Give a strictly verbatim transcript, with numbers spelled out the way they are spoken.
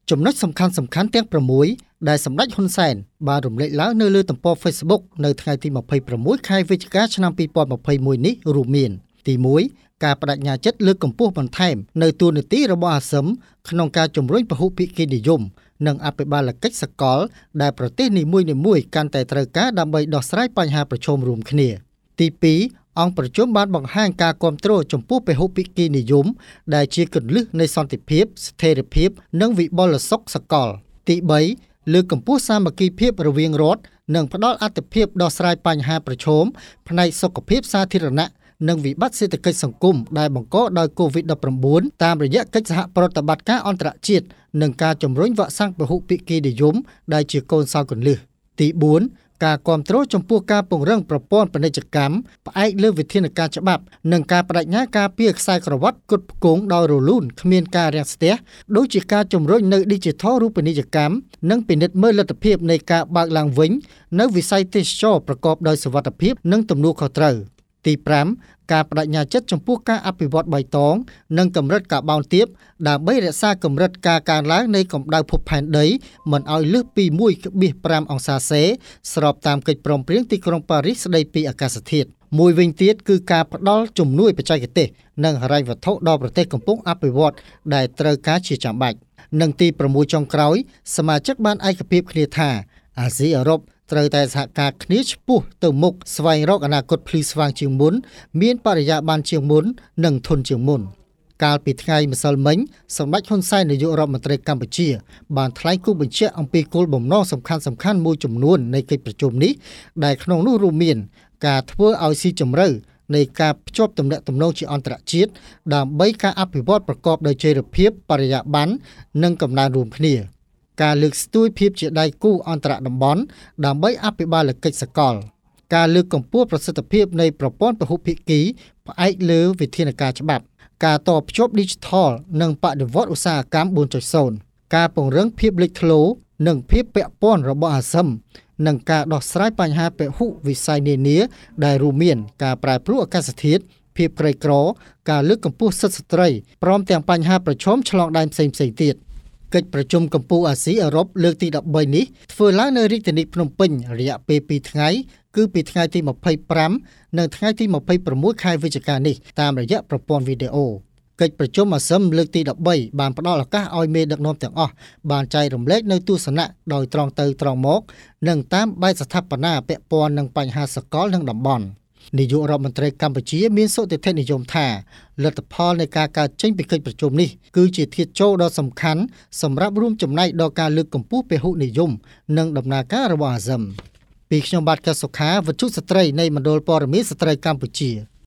ចំណុចសំខាន់ៗទាំងប្រាំមួយដែលសម្ដេចហ៊ុនសែនបានរំលេចឡើងនៅលើទំព័រ Facebook នៅថ្ងៃទីម្ភៃប្រាំមួយខែវិច្ឆិកាឆ្នាំពីរពាន់ម្ភៃមួយនេះរួមមានទីមួយការបដិញ្ញាចិត្តលើកកម្ពស់បន្ថែមនៅទូនាទីរបស់អាស៊ានក្នុងការជំរុញពហុភាគីនិយមនិងអភិបាលកិច្ចសកលដែលប្រទេសនីមួយៗកាន់តែត្រូវការដើម្បីដោះស្រាយបញ្ហាប្រឈមរួមគ្នាទីពីរអង្គប្រជុំបានបង្ហាញការគាំទ្រចំពោះពហុភាគីនិយមដែលជាគន្លឹះនៃសន្តិភាពស្ថិរភាពនិងវិបលសុខសកលទីបីលើកកម្ពស់សាមគ្គីភាពរវាងរដ្ឋនិងផ្ដល់អាទិភាពដោះស្រាយបញ្ហាប្រឈមផ្នែកសុខភាពសាធារណៈនិងវិបត្តិសេដ្ឋកិច្ចសង្គមដែលបង្កដោយ COVID ដប់ប្រាំបួន តាមរយៈកិច្ចសហប្រតិបត្តិការអន្តរជាតិនិងការជំរុញវ៉ាក់សាំងពហុភាគីនិយមដែលជាកូនសោរគន្លឹះទីបួនការគាំទ្រចំពោះការពង្រឹងប្រព័ន្ធពាណិជ្ជកម្មផ្អែកលើវិធានការច្បាប់និងការបដិញ្ញាការពារខ្សែក្រវ៉ាត់គុតផ្គងដោយរលូនគ្មានការរាំងស្ទះដូចជាការជំរុញនៅ Digital រូបនីយកម្មនិងពិនិត្យមើលលទ្ធភាពនៃការបើកឡើងវិញនៅវិស័យទេសចរណ៍ប្រកបដោយសុវត្ថិភាពនិងទំនួលខុសត្រូវទីប្រាំការបដិញ្ញាចិត្តចំពោះការអភិវឌ្ឍបៃតងនិងកម្រិតកាបូនទាបដើម្បីរក្សាកម្រិតការកើនឡើងនៃកម្ដៅភពផែនដីមិនឲ្យលើសពី មួយដុល្លារប្រាំអង្សាសេស្របតាមកិច្ចព្រមព្រៀងទីក្រុងប៉ារីសស្តីពីអាកាសធាតុមួយវិញទៀតគឺការផ្ដល់ជំនួយបច្ចេកទេសនិងហិរញ្ញវត្ថុដល់ប្រទេសកំពុងអភិវឌ្ឍដែលត្រូវការជាចាំបាច់និងទីប្រាំមួយចុងក្រោយសមាជិកបានឯកភាពគ្នាថាអាស៊ីអឺរ៉ុបត្រូវតែសហការគ្នាឆ្ពោះទៅមុខស្វែងរកអនាគតភ្លឺស្វាងជាងមុនមានបរិយាបន្នជាងមុននិងធន់ជាងមុនកាលពីថ្ងៃម្សិលមិញសម្ដេចហ៊ុនសែននាយករដ្ឋមន្ត្រីកម្ពុជាបានថ្លែងគូបញ្ជាក់អំពីគោលបំណងសំខាន់ៗមួយចំនួននៃកិច្ចប្រជុំនេះដែលក្នុងនោះរួមមានការធ្វើឲ្យស៊ីជម្រៅនៃការភ្ជាប់ទំនាក់ទំនងជាអន្តរជាតិដើម្បីការអភិវឌ្ឍប្រកបដោយចីរភាពបរិយាបន្ននិងកំណើនរួមគ្នាការលើកស្ទួយភាពជាដៃគូអន្តរតំបន់ដើម្បីអភិបាលកិច្ចសកលការលើកកម្ពស់ប្រសិទ្ធភាពនៃប្រព័ន្ធពហុភាគីផ្អែកលើវិធានការច្បាប់ការតភ្ជាប់ Digital និងបដិវត្តឧស្សាហកម្ម បួនចុចศูนย์ ការពង្រឹងភាពលេចធ្លោនិងភាពពាក់ព័ន្ធរបស់អាស៊ាននិងការដោះស្រាយបញ្ហាពហុវិស័យនានាដែលរួមមានការប្រែប្រួលអាកាសធាតុភាពក្រីក្រការលើកកម្ពស់សិទ្ធិស្ត្រីព្រមទាំងបញ្ហាប្រឈមឆ្លងដែនផ្សេងៗទៀតកិច្ចប្រជុំកម្ពុជាអាស៊ីអឺរ៉ុបលើកទីដប់បីនេះធ្វើឡើងនៅរាជធានីភ្នំពេញរយៈពេលពីរថ្ងៃគឺពីថ្ងៃទីម្ភៃប្រាំនិងថ្ងៃទីម្ភៃប្រាំមួយខែវិច្ឆិកានេះតាមរយៈប្រព័ន្ធវីដេអូកិច្ចប្រជុំអាស៊ានលើកទីដប់បីបានផ្ដល់ឱកាសឲ្យមេដឹកនាំទាំងអស់បានចែករំលែកនៅទស្សនៈដោយត្រង់ទៅត្រង់មកនិងតាមបែបស្ថាបនាពាក់ព័ន្ធនឹងបញ្ហាសកលនិងតំបន់នាយករដ្ឋមន្ត្រីកម្ពុជាមានសុទិដ្ឋិនិយមថាលទ្ធផលនៃការកើតចេញពីកិច្ចប្រជុំនេះគឺជាធាតុចូលដ៏សំខាន់សម្រាប់រួមចំណែកដល់ការលើកកម្ពស់ពហុនិយមនិងដំណើរការរបស់អាស៊ានពីខ្ញុំបាទកសុខាវត្ថុស្ត្រីនៃមណ្ឌលព័ត៌មានស្ត្រីកម្ពុជា